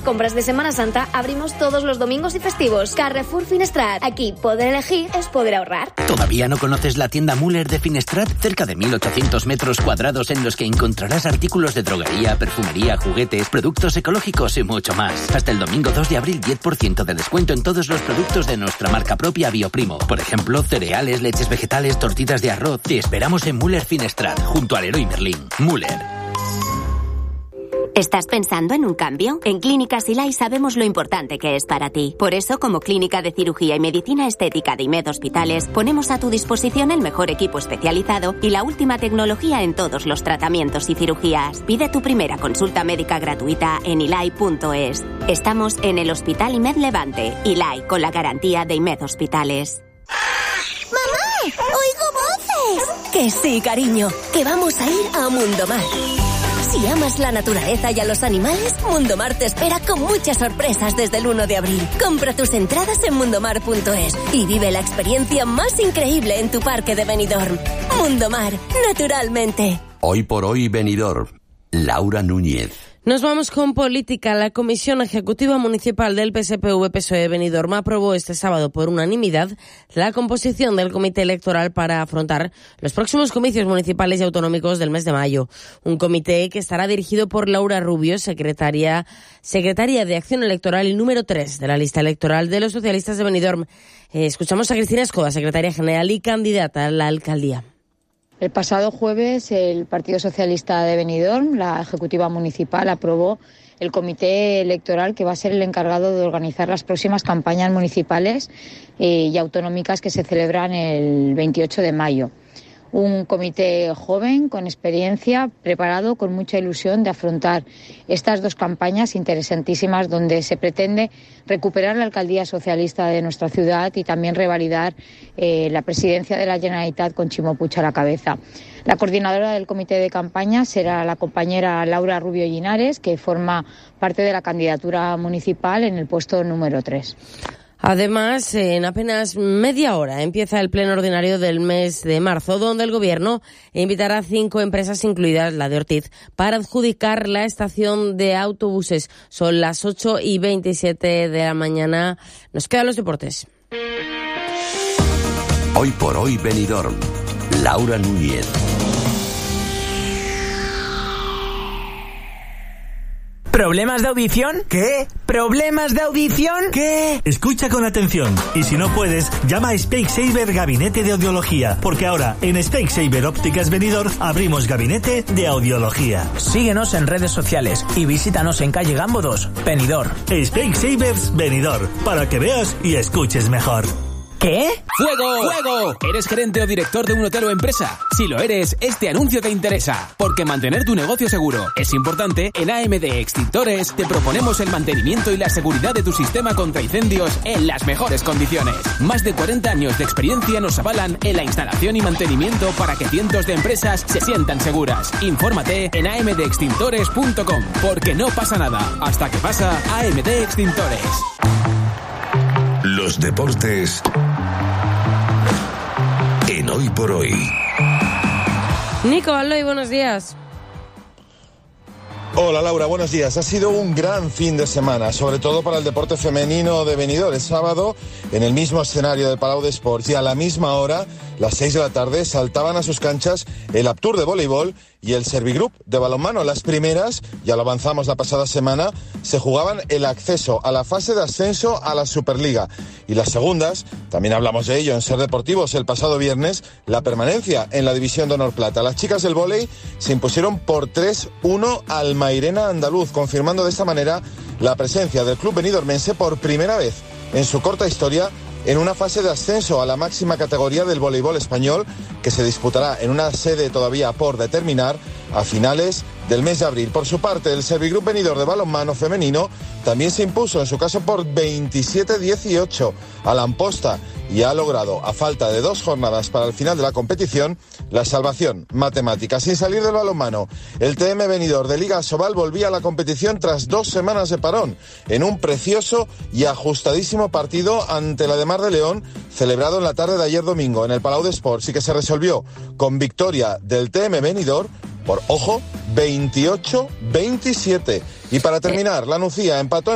compras de Semana Santa abrimos todos los domingos y festivos. Carrefour Finestrat. Aquí poder elegir es poder ahorrar. ¿Todavía no conoces la tienda Müller de Finestrat? Cerca de 1.800 metros cuadrados en los que encontrarás artículos de droguería, perfumería, juguetes, productos ecológicos y mucho más. Hasta el domingo 2 de abril, 10% de descuento en todos los productos de nuestra marca propia Bioprimo. Por ejemplo, cereales, leches vegetales, tortitas de arroz. Te esperamos en Müller Finestrat, junto al Leroy Merlin. Müller. ¿Estás pensando en un cambio? En Clínica Silay sabemos lo importante que es para ti. Por eso, como Clínica de Cirugía y Medicina Estética de IMED Hospitales, ponemos a tu disposición el mejor equipo especializado y la última tecnología en todos los tratamientos y cirugías. Pide tu primera consulta médica gratuita en ilay.es. Estamos en el Hospital IMED Levante. Ilay, con la garantía de IMED Hospitales. ¡Mamá! ¡Oigo voces! Que sí, cariño, que vamos a ir a Mundomar. Si amas la naturaleza y a los animales, Mundomar te espera con muchas sorpresas desde el 1 de abril. Compra tus entradas en mundomar.es y vive la experiencia más increíble en tu parque de Benidorm. Mundomar, naturalmente. Hoy por hoy Benidorm. Laura Núñez. Nos vamos con política. La Comisión Ejecutiva Municipal del PSPV-PSOE Benidorm aprobó este sábado por unanimidad la composición del comité electoral para afrontar los próximos comicios municipales y autonómicos del mes de mayo. Un comité que estará dirigido por Laura Rubio, secretaria de Acción Electoral y número 3 de la lista electoral de los socialistas de Benidorm. Escuchamos a Cristina Escoda, secretaria general y candidata a la alcaldía. El pasado jueves el Partido Socialista de Benidorm, la Ejecutiva Municipal, aprobó el comité electoral que va a ser el encargado de organizar las próximas campañas municipales y autonómicas que se celebran el 28 de mayo. Un comité joven, con experiencia, preparado, con mucha ilusión de afrontar estas dos campañas interesantísimas donde se pretende recuperar la alcaldía socialista de nuestra ciudad y también revalidar la presidencia de la Generalitat con Ximo Puig a la cabeza. La coordinadora del comité de campaña será la compañera Laura Rubio Llinares, que forma parte de la candidatura municipal en el puesto número 3. Además, en apenas media hora empieza el pleno ordinario del mes de marzo, donde el Gobierno invitará a 5 empresas, incluidas la de Ortiz, para adjudicar la estación de autobuses. Son las 8:27 de la mañana. Nos quedan los deportes. Hoy por hoy Benidorm. Laura Núñez. ¿Problemas de audición? ¿Qué? ¿Problemas de audición? ¿Qué? Escucha con atención y si no puedes, llama a Specsavers Gabinete de Audiología, porque ahora en Specsavers Ópticas Benidorm abrimos Gabinete de Audiología. Síguenos en redes sociales y visítanos en calle Gambo 2, Benidorm. Specsavers Benidorm, para que veas y escuches mejor. ¿Qué? ¡Fuego! ¡Fuego! ¿Eres gerente o director de un hotel o empresa? Si lo eres, este anuncio te interesa, porque mantener tu negocio seguro es importante. En AMD Extintores te proponemos el mantenimiento y la seguridad de tu sistema contra incendios en las mejores condiciones. Más de 40 años de experiencia nos avalan en la instalación y mantenimiento para que cientos de empresas se sientan seguras. Infórmate en amdextintores.com, porque no pasa nada hasta que pasa. AMD Extintores. Los deportes en Hoy por Hoy. Nico Alloy, buenos días. Hola Laura, buenos días. Ha sido un gran fin de semana, sobre todo para el deporte femenino de Benidorm. El sábado, en el mismo escenario del Palau d'Esports y a la misma hora, las 6 de la tarde, saltaban a sus canchas el Aptur de voleibol y el Servigroup de balonmano. Las primeras, ya lo avanzamos la pasada semana, se jugaban el acceso a la fase de ascenso a la Superliga. Y las segundas, también hablamos de ello en Ser Deportivos el pasado viernes, la permanencia en la División de Honor Plata. Las chicas del vóley se impusieron por 3-1 al Mairena Andaluz, confirmando de esta manera la presencia del club benidormense por primera vez en su corta historia en una fase de ascenso a la máxima categoría del voleibol español, que se disputará en una sede todavía por determinar a finales del mes de abril. Por su parte, el Servigroup Benidorm de balonmano femenino también se impuso, en su caso por 27-18 a la Amposta, y ha logrado, a falta de 2 jornadas para el final de la competición, la salvación matemática. Sin salir del balonmano, el TM Benidorm de Liga Asobal volvía a la competición tras 2 semanas de parón, en un precioso y ajustadísimo partido ante la de Mar de León, celebrado en la tarde de ayer domingo en el Palau d'Esports, y que se resolvió con victoria del TM Benidorm por, ojo, 28-27. Y para terminar, la Nucía empató en